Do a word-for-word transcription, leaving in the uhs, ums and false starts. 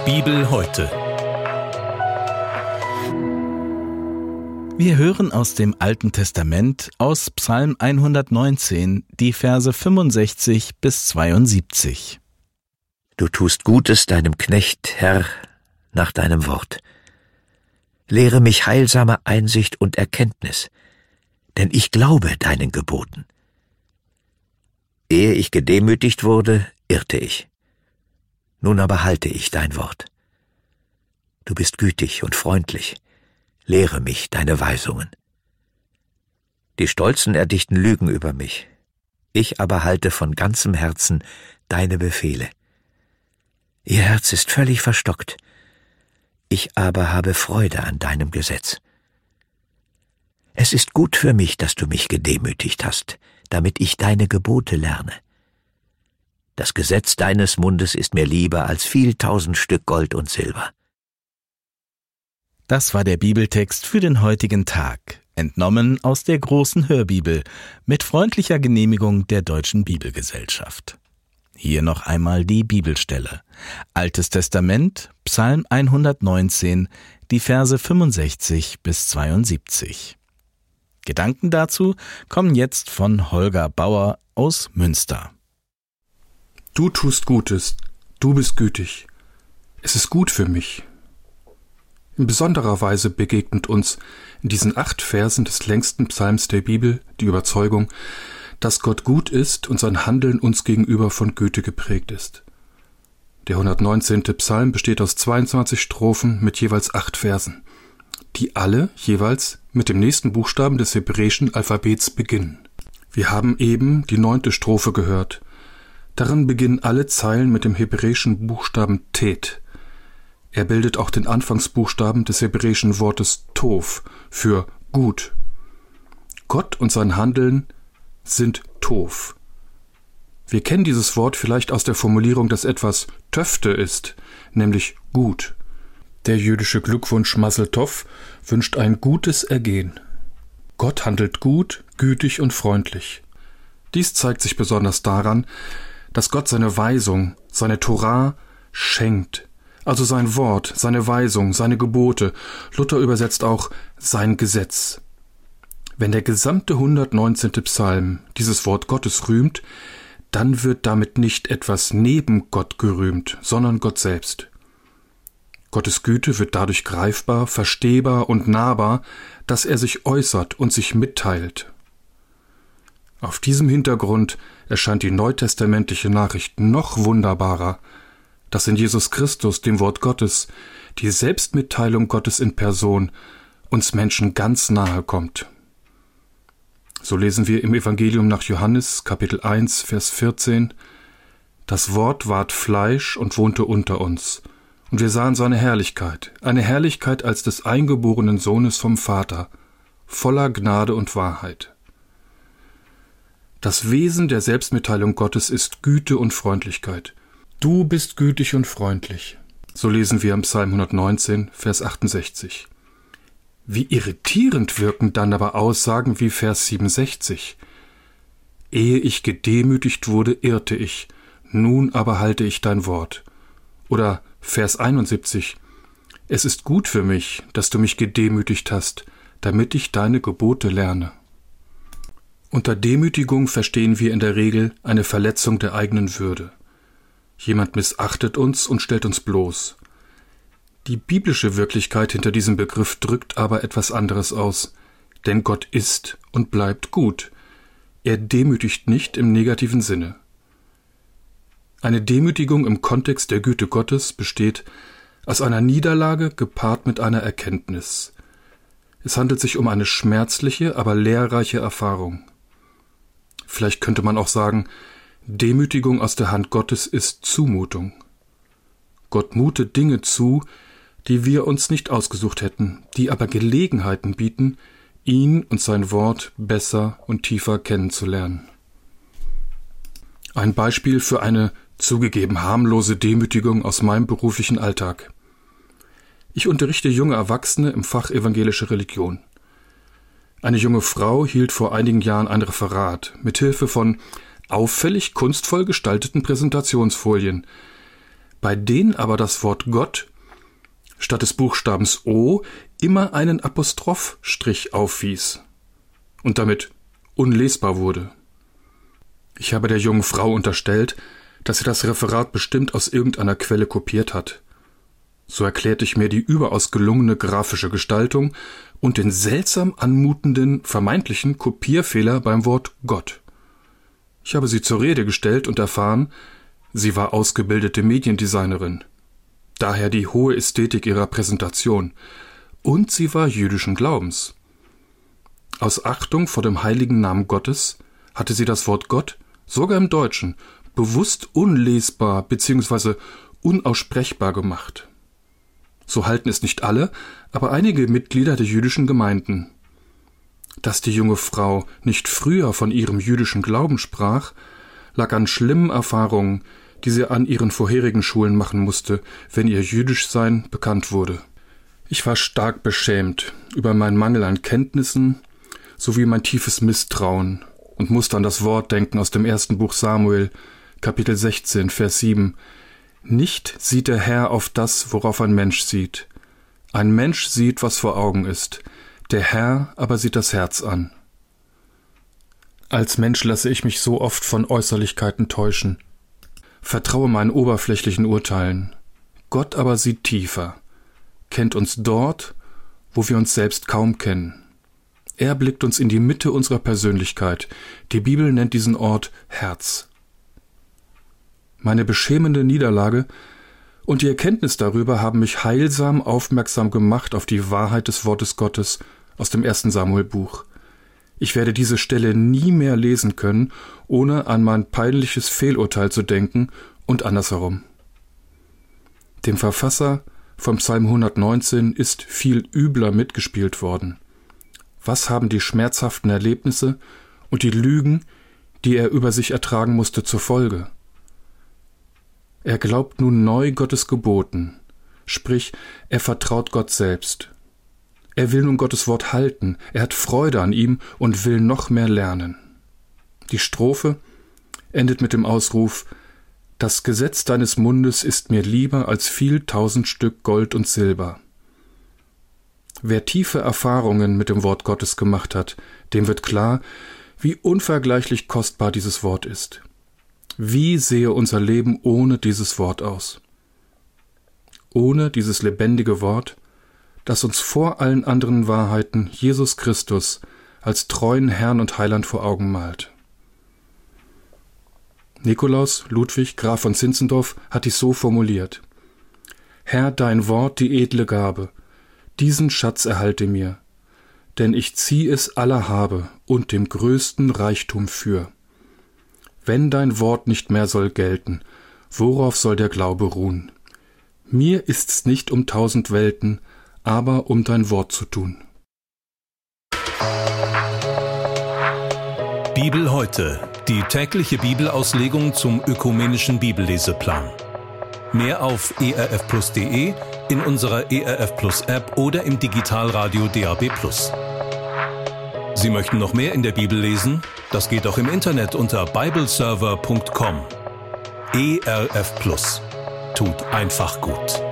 Bibel heute. Wir hören aus dem Alten Testament aus Psalm hundertneunzehn die Verse fünfundsechzig bis zweiundsiebzig. Du tust Gutes deinem Knecht, Herr, nach deinem Wort. Lehre mich heilsame Einsicht und Erkenntnis, denn ich glaube deinen Geboten. Ehe ich gedemütigt wurde, irrte ich. Nun aber halte ich dein Wort. Du bist gütig und freundlich. Lehre mich deine Weisungen. Die Stolzen erdichten Lügen über mich. Ich aber halte von ganzem Herzen deine Befehle. Ihr Herz ist völlig verstockt. Ich aber habe Freude an deinem Gesetz. Es ist gut für mich, dass du mich gedemütigt hast, damit ich deine Gebote lerne. Das Gesetz deines Mundes ist mir lieber als viel tausend Stück Gold und Silber. Das war der Bibeltext für den heutigen Tag, entnommen aus der großen Hörbibel mit freundlicher Genehmigung der Deutschen Bibelgesellschaft. Hier noch einmal die Bibelstelle. Altes Testament, Psalm hundertneunzehn, die Verse fünfundsechzig bis zweiundsiebzig. Gedanken dazu kommen jetzt von Holger Bauer aus Münster. Du tust Gutes, du bist gütig. Es ist gut für mich. In besonderer Weise begegnet uns in diesen acht Versen des längsten Psalms der Bibel die Überzeugung, dass Gott gut ist und sein Handeln uns gegenüber von Güte geprägt ist. Der hundertneunzehnte Psalm besteht aus zweiundzwanzig Strophen mit jeweils acht Versen, die alle jeweils mit dem nächsten Buchstaben des hebräischen Alphabets beginnen. Wir haben eben die neunte Strophe gehört. Darin beginnen alle Zeilen mit dem hebräischen Buchstaben Tet. Er bildet auch den Anfangsbuchstaben des hebräischen Wortes Tov für gut. Gott und sein Handeln sind Tov. Wir kennen dieses Wort vielleicht aus der Formulierung, dass etwas Töfte ist, nämlich gut. Der jüdische Glückwunsch Mazel Tov wünscht ein gutes Ergehen. Gott handelt gut, gütig und freundlich. Dies zeigt sich besonders daran, dass Gott seine Weisung, seine Torah schenkt, also sein Wort, seine Weisung, seine Gebote, Luther übersetzt auch sein Gesetz. Wenn der gesamte hundertneunzehnte Psalm dieses Wort Gottes rühmt, dann wird damit nicht etwas neben Gott gerühmt, sondern Gott selbst. Gottes Güte wird dadurch greifbar, verstehbar und nahbar, dass er sich äußert und sich mitteilt. Auf diesem Hintergrund erscheint die neutestamentliche Nachricht noch wunderbarer, dass in Jesus Christus, dem Wort Gottes, die Selbstmitteilung Gottes in Person uns Menschen ganz nahe kommt. So lesen wir im Evangelium nach Johannes, Kapitel eins, Vers vierzehn, Das Wort ward Fleisch und wohnte unter uns, und wir sahen seine Herrlichkeit, eine Herrlichkeit als des eingeborenen Sohnes vom Vater, voller Gnade und Wahrheit. Das Wesen der Selbstmitteilung Gottes ist Güte und Freundlichkeit. Du bist gütig und freundlich. So lesen wir im Psalm hundertneunzehn, Vers achtundsechzig. Wie irritierend wirken dann aber Aussagen wie Vers siebenundsechzig. Ehe ich gedemütigt wurde, irrte ich, nun aber halte ich dein Wort. Oder Vers einundsiebzig. Es ist gut für mich, dass du mich gedemütigt hast, damit ich deine Gebote lerne. Unter Demütigung verstehen wir in der Regel eine Verletzung der eigenen Würde. Jemand missachtet uns und stellt uns bloß. Die biblische Wirklichkeit hinter diesem Begriff drückt aber etwas anderes aus, denn Gott ist und bleibt gut. Er demütigt nicht im negativen Sinne. Eine Demütigung im Kontext der Güte Gottes besteht aus einer Niederlage gepaart mit einer Erkenntnis. Es handelt sich um eine schmerzliche, aber lehrreiche Erfahrung. Vielleicht könnte man auch sagen, Demütigung aus der Hand Gottes ist Zumutung. Gott mutet Dinge zu, die wir uns nicht ausgesucht hätten, die aber Gelegenheiten bieten, ihn und sein Wort besser und tiefer kennenzulernen. Ein Beispiel für eine zugegeben harmlose Demütigung aus meinem beruflichen Alltag. Ich unterrichte junge Erwachsene im Fach evangelische Religion. Eine junge Frau hielt vor einigen Jahren ein Referat mit Hilfe von auffällig kunstvoll gestalteten Präsentationsfolien. bei denen aber das Wort Gott statt des Buchstabens O immer einen Apostrophstrich aufwies und damit unlesbar wurde. Ich habe der jungen Frau unterstellt, dass sie das Referat bestimmt aus irgendeiner Quelle kopiert hat. So erklärte ich mir die überaus gelungene grafische Gestaltung und den seltsam anmutenden, vermeintlichen Kopierfehler beim Wort Gott. Ich habe sie zur Rede gestellt und erfahren, sie war ausgebildete Mediendesignerin. Daher die hohe Ästhetik ihrer Präsentation. Und sie war jüdischen Glaubens. Aus Achtung vor dem heiligen Namen Gottes hatte sie das Wort Gott, sogar im Deutschen, bewusst unlesbar bzw. unaussprechbar gemacht. So halten es nicht alle, aber einige Mitglieder der jüdischen Gemeinden. Dass die junge Frau nicht früher von ihrem jüdischen Glauben sprach, lag an schlimmen Erfahrungen, die sie an ihren vorherigen Schulen machen musste, wenn ihr Jüdischsein bekannt wurde. Ich war stark beschämt über meinen Mangel an Kenntnissen sowie mein tiefes Misstrauen und musste an das Wort denken aus dem ersten Buch Samuel, Kapitel sechzehn, Vers sieben. Nicht sieht der Herr auf das, worauf ein Mensch sieht. Ein Mensch sieht, was vor Augen ist, der Herr aber sieht das Herz an. Als Mensch lasse ich mich so oft von Äußerlichkeiten täuschen. Vertraue meinen oberflächlichen Urteilen. Gott aber sieht tiefer, kennt uns dort, wo wir uns selbst kaum kennen. Er blickt uns in die Mitte unserer Persönlichkeit. Die Bibel nennt diesen Ort Herz. Meine beschämende Niederlage und die Erkenntnis darüber haben mich heilsam aufmerksam gemacht auf die Wahrheit des Wortes Gottes aus dem ersten Samuel-Buch. Ich werde diese Stelle nie mehr lesen können, ohne an mein peinliches Fehlurteil zu denken und andersherum. Dem Verfasser vom Psalm hundertneunzehn ist viel übler mitgespielt worden. Was haben die schmerzhaften Erlebnisse und die Lügen, die er über sich ertragen musste, zur Folge? Er glaubt nun neu Gottes Geboten, sprich, er vertraut Gott selbst. Er will nun Gottes Wort halten, er hat Freude an ihm und will noch mehr lernen. Die Strophe endet mit dem Ausruf: Das Gesetz deines Mundes ist mir lieber als viel tausend Stück Gold und Silber. Wer tiefe Erfahrungen mit dem Wort Gottes gemacht hat, dem wird klar, wie unvergleichlich kostbar dieses Wort ist. Wie sehe unser Leben ohne dieses Wort aus? Ohne dieses lebendige Wort, das uns vor allen anderen Wahrheiten Jesus Christus als treuen Herrn und Heiland vor Augen malt. Nikolaus Ludwig, Graf von Zinzendorf, hat dies so formuliert: Herr, dein Wort, die edle Gabe, diesen Schatz erhalte mir, denn ich zieh es aller Habe und dem größten Reichtum für. Wenn dein Wort nicht mehr soll gelten, worauf soll der Glaube ruhen? Mir ist's nicht um tausend Welten, aber um dein Wort zu tun. Bibel heute, die tägliche Bibelauslegung zum ökumenischen Bibelleseplan. Mehr auf e r f plus punkt d e, in unserer E R F Plus App oder im Digitalradio D A B plus. Sie möchten noch mehr in der Bibel lesen? Das geht auch im Internet unter bibleserver punkt com. E R F Plus. Tut einfach gut.